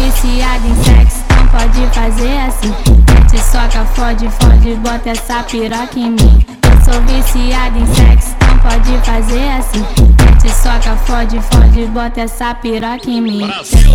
viciada em sexo, então pode fazer assim. Mete, soca, fode, fode, bota essa piroca em mim. Eu sou viciada em sexo, então pode fazer assim. Mete, soca, fode, fode, bota essa piroca em mim.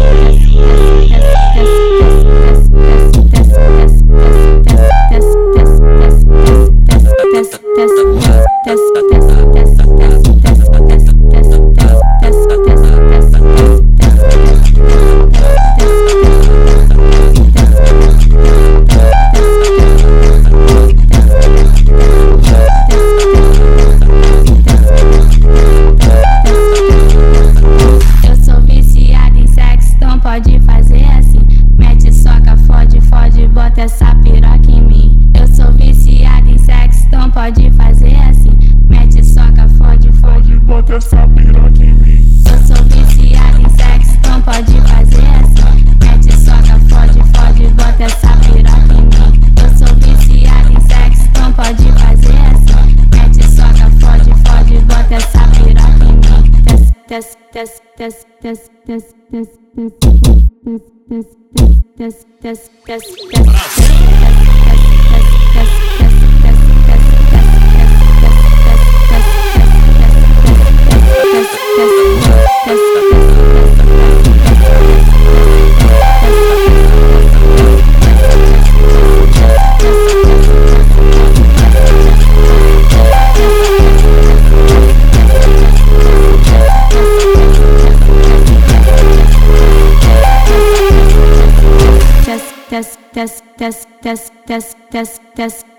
Pode fazer assim, mete, soca, fode, fode, bota essa piroca em mim. Eu sou viciada em sexo, então pode fazer assim, mete, soca, fode, fode, bota essa piroca em mim. Eu sou viciada em sexo, então pode fazer assim, mete, soca, fode, fode, bota essa piroca em mim. Eu sou viciada em sexo, então pode fazer assim, mete, soca, fode, fode, bota essa piroca em mim. Des, des, des, des, des, des, test, test, test, test, test, test, test.